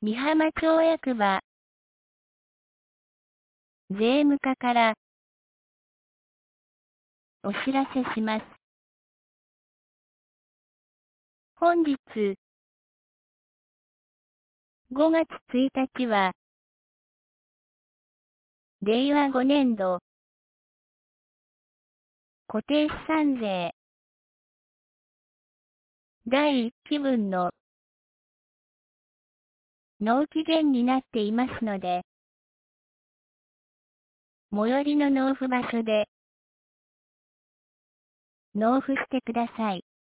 美浜町役場税務課からお知らせします。本日5月1日は令和5年度固定資産税第1期分の納期限になっていますので、最寄りの納付場所で納付してください。